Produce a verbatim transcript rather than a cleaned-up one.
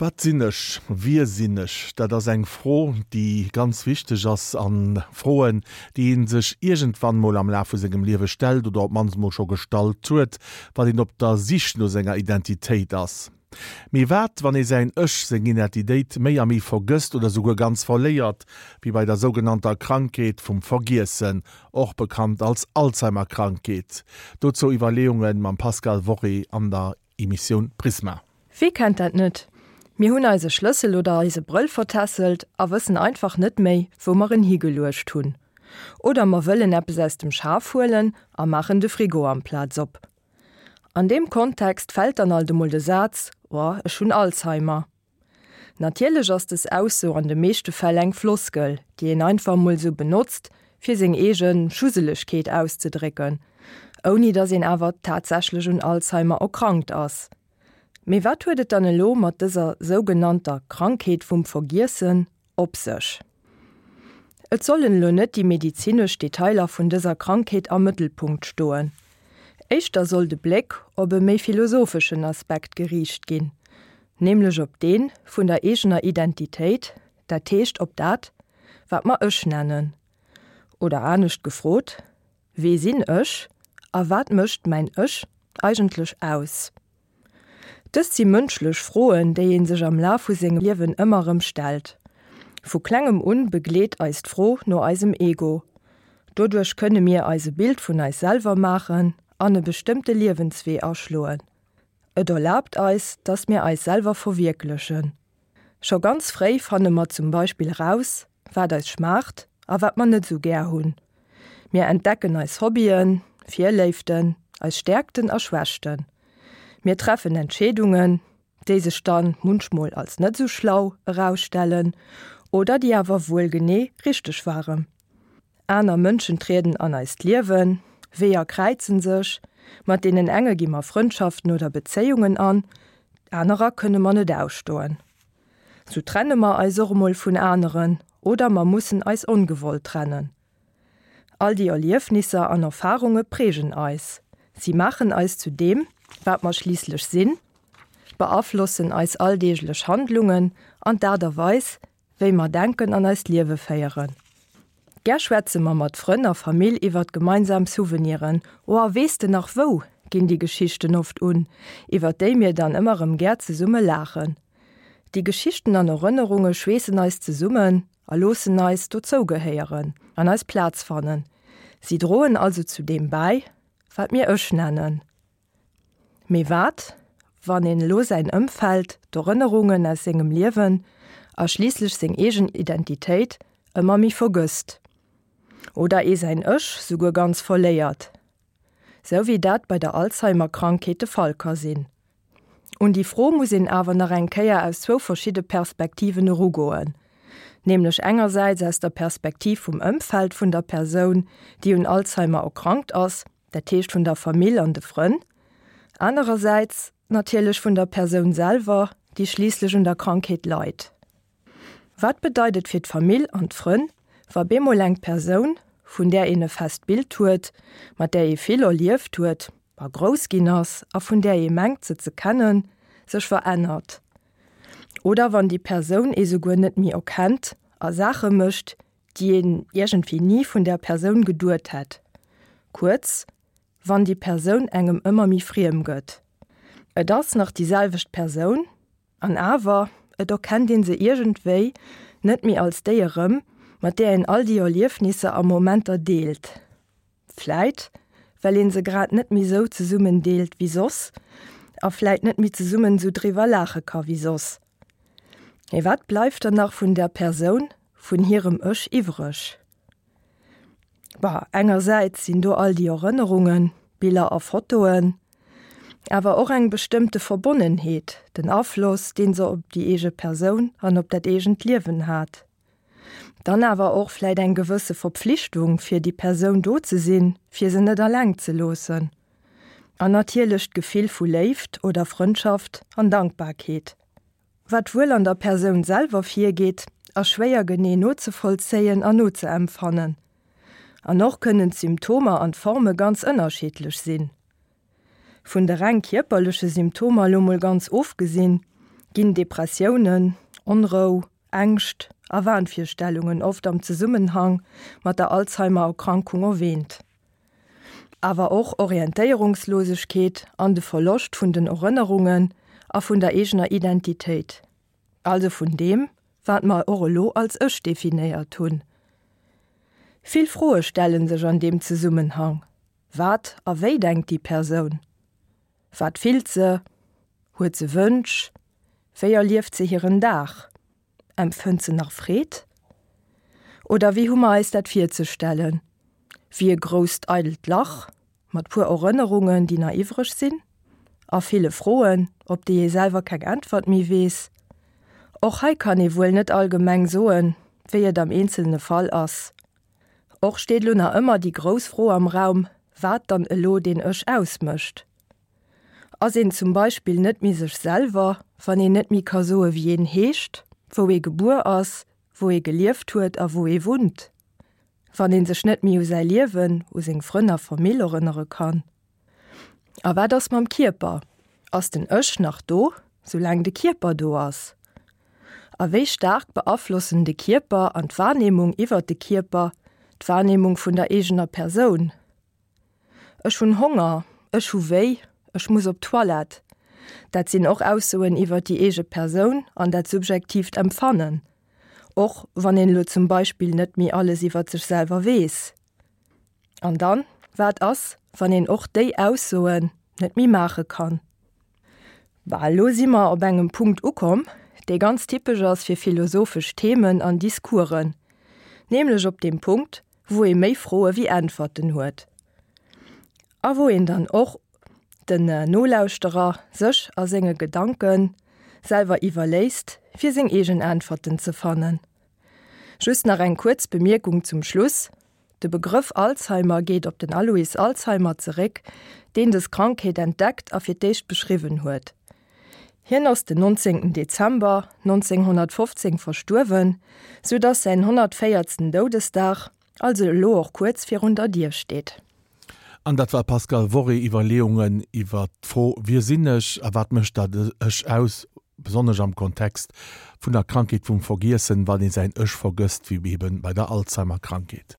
wat sinnnech, wie sinnnech, dat ass eng froh, die ganz wichtig ass an Froen, die en sech irgendwann mal am Laf vu segem Liewe stellt oder op mans mo scho stalt tuet, wat den op der sich no senger Identitéit ass. Mi wat, wann e se ëch seg Identitéit méi a mi vergësst oder sogar ganz verléiert, wie bei der sogenannter Krankheit vum Vergiessen, och bekannt als Alzheimer-Krankheit. Dozo Überleungen man Pascal Worry an der Emission Prisma. Wie kennt dat net? Mir hunn eise Schlüssel oder eise Brüll vertasselt, a wëssen einfach net méi, wo mar en higelurcht tun. Oder ma wëllen Appppes aus dem Schaf holen, a machen de Frigo am Platz op. An dem Kontext fällt an all de mulde Satz, oh, es schon Alzheimer. Natierlech ass es aus so an de meeschte Fäll eng Floskel, die en einfach mul so benutzt, fir seg egen Schuselechkeet auszudricken, oni dats en awer tatsächlich un Alzheimer erkrankt ass. Me wat huedet an lo mat dieser sogenannter Krankheit vum Vergiessen op sech? Et sollen lo net die medizinisch Detailer vun dieser Krankheit am Mittelpunkt stoen. Eichter soll de Blick op e méi philosophischen Aspekt geriicht gin, nämlich op den vun der egener Identität, dat teescht op dat, wat ma ëch nennen. Oder anecht gefrot, wie sinn ëch, a wat mischt mein ëch eigentlich aus? Das sie mënschlech Froen, déi en sech am Laf vu segem Liewen ëmmerem stel. Vo klengem un begleet eist froh no eisem Ego. Dodurch könne mir eise Bild vun eis selber machen, an e bestimmte Liewenswee erschloen. Et erlaubt eis, dass mir eis selber verwirklichen. Scho ganz frei fanne mat zum Beispiel raus, wat eis schmacht, a wat man net so ger hunn. Mir entdecken eis Hobbyen, Vierläiften, als Stärkten erschwächten. Mir treffen Entschädungen, die sich dann munschmol als net so schlau herausstellen oder die aber wohl gene richtig waren. Einer Menschen treten an eist Liewen, weher kreizen sich, mat denen enge gimmer Freundschaften oder Beziehungen an, anderer könne man net ausstoen. So trenne man also mal von anderen oder man mussen eis ungewollt trennen. All die Erlebnisse an Erfahrungen prägen eis. Sie machen eis zu dem, wat man schließlich sinn, beabflussen als alldeeglech Handlungen an derderweis, wéi man denken an als Liewe feieren. Gerschwätze man mat Frënner Famill iwwer gemeinsam Souveniren, oer weste nach wo, ginn die Geschichten oft un, iwwer déi mir dann immerem Ger ze Summe lachen. Die Geschichten an Erinnerunge schwessen eis ze summen, a losen eis dozo geheieren, an als Platz fannen. Sie drohen also zu dem bei, wat mir ëch nennen. Me wat, wann en lo sein ëmfeld, d'Erinnerungen aus segem Liewen, a schliesslich seg egen Identität ëmmer mi vergësst. Oder e sein ëch suger ganz verléiert. So wie dat bei der Alzheimer-Krankete Fall ka sinn. Und die Froh muss en awer nach en Käier aus zwo verschiedene Perspektiven rugoen. Nämlich engerseits aus der Perspektiv vom Ëmfeld vun der Person, die un Alzheimer erkrankt ass, der Teescht vun der Familie an de Frönn, andererseits natürlich von der Person selber, die schließlich in der Krankheit leidet. Was bedeutet für die Familie und Freunde, war bemoleng Person, von der eine fest Bild tut, mit der ihr viel erlebt tut, war Großginers, auch von der ihr mengt sie zu kennen, sich verändert. Oder wenn die Person eh sogar nicht mehr erkennt, eine Sache mischt, die ihn irgendwie nie von der Person geduld hat. Kurz, wann die Person engem immer mi friem gëtt. Et das nach dieselwicht Person, an awer et erkennt den se irgendwei net mi als déierem, mat der en all die Erliefnisse am Momenter deelt. Fleit, well en se grad net mi so ze summen deelt wie sos, a fleit net mi ze summen so drwer lache ka wie sos. E wat bleifft danach vun der Person, vun hirem ëch iwrech. Bah, engerseits sind do all die Erinnerungen, Bilder auf Fotoen, aber auch eng bestimmte Verbundenheit, den Aufschluss, den so ob die ege Person an ob dat egent Liewen hat. Dann aber auch vielleicht eine gewisse Verpflichtung für die Person do zu sinn, für sie nicht allein zu losen. An natürlich Gefühl vu Leift oder Freundschaft an Dankbarkeit. Wat wohl an der Person selber viel geht, er schwer gene not zu vollzehen an not zu empfangen. An noch können Symptome an Formen ganz unterschiedlich sein. Von der rein körperlichen Symptome lummel ganz oft gesehen, ginn Depressionen, Unruh, Ängst, a Wahnvorstellungen oft am Zusammenhang mat der Alzheimer-Erkrankung erwähnt. Aber auch Orientierungslosigkeit an de Verlust vun den Erinnerungen a vun der eigener Identität. Also von dem, wat mal Orlo als Ech definiiert tun. Viel Frohe stellen sich an dem Zusammenhang. Wat a wéi denkt die Person? Wat fehlt se? Huet ze Wünsch? Wéier lieft se ihren Dach? Empfünnt se nach Fred? Oder wie hummer ist dat virzustellen? Wie grost eidelt Lach, mat pur Erinnerungen, die naivrisch sinn? A viele Frohen, ob die je selber keg Antwort mi wees? Och hei kann e wohl net allgemeng soen, wie et am einzelne Fall ass. Och steht Luna immer die Großfroh am Raum, wat dann elo den ech ausmmischt. As en zum Beispiel net mi sech selber, wann e net mi kasoe wie en heescht, wo e gebur ass, wo e gelieft huet a wo e wund. Wann en sech net mi u se liewen, ou seg Frënner vermillerinnere kann. A wat ass mam Kierper? Ass den Ëch nach do, solang de Kierper do ass. A wéi stark beaflossen de Kierper an d'Wahrnehmung iwwer de Kierper, d'Wahrnehmung vun der egener Person. Ech hun Hunger, ech hu wéi, ech muss op Toilette. Dat sinn och aussoen iwwer die ege Person an dat subjektiv empfannen. Och wann en lo zum Beispiel net mi alles iwwer sech selber wees. An dann, wat ass, wann en och déi aussoen net mi mache kann. Wa lo simmer op engem Punkt ukom, déi ganz typisch ass fir philosophisch Themen an Diskuren, nämlich op dem Punkt, wo e méi froe wie Antworten huet. A wo en dann och den äh, Nolauusterer sech a senge Gedanken selber iwwerläist, fir seg egen Antworten ze fannen. Just nach eng kurz Bemerkung zum Schluss: De Begriff Alzheimer geht op den Alois Alzheimer zurück, den des Krankheit entdeckt a fir déich beschrieben huet. Hien aus den neunzehnten Dezember neunzehnhundertfünfzehn versturwen, so dass sein hundertvierten Todesdach, also lo auch kurz vierhundert Dir steht. An dat war Pascal Worre Iwerleungen iwwer froh wie sinnnech erwart mecht dat ech aus besonders am Kontext vun der Krankheit vum Vergiessen, wann en se Ech vergëst wie eben bei der Alzheimer Krankheit.